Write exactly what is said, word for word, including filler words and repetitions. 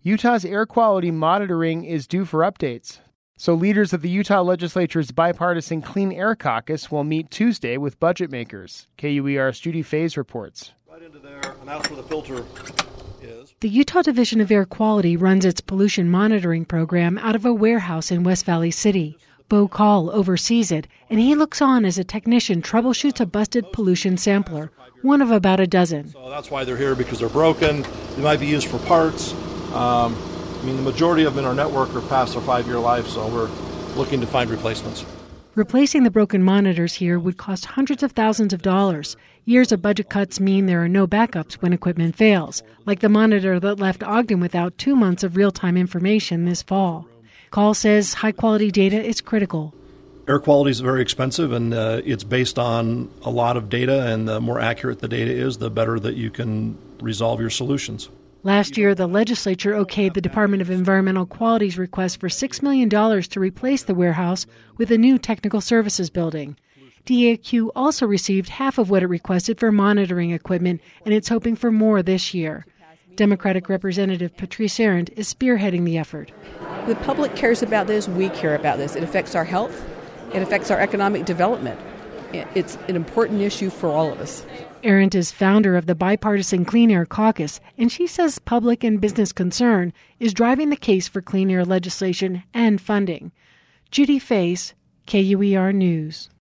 Utah's air quality monitoring is due for updates. So leaders of the Utah legislature's bipartisan Clean Air Caucus will meet Tuesday with budget makers. K U E R's Judy Faze reports. Right into there, and that's where the filter is. The Utah Division of Air Quality runs its pollution monitoring program out of a warehouse in West Valley City. Bo Call oversees it, and he looks on as a technician troubleshoots a busted pollution sampler, one of about a dozen. So that's why they're here, because they're broken. They might be used for parts. Um, I mean, the majority of them in our network are past their five-year life, so we're looking to find replacements. Replacing the broken monitors here would cost hundreds of thousands of dollars. Years of budget cuts mean there are no backups when equipment fails, like the monitor that left Ogden without two months of real-time information this fall. Call says high-quality data is critical. Air quality is very expensive, and uh, it's based on a lot of data, and the more accurate the data is, the better that you can resolve your solutions. Last year, the legislature okayed the Department of Environmental Quality's request for six million dollars to replace the warehouse with a new technical services building. D A Q also received half of what it requested for monitoring equipment, and it's hoping for more this year. Democratic Representative Patrice Arent is spearheading the effort. The public cares about this. We care about this. It affects our health. It affects our economic development. It's an important issue for all of us. Arent is founder of the Bipartisan Clean Air Caucus, and she says public and business concern is driving the case for clean air legislation and funding. Judy Faze, K U E R News.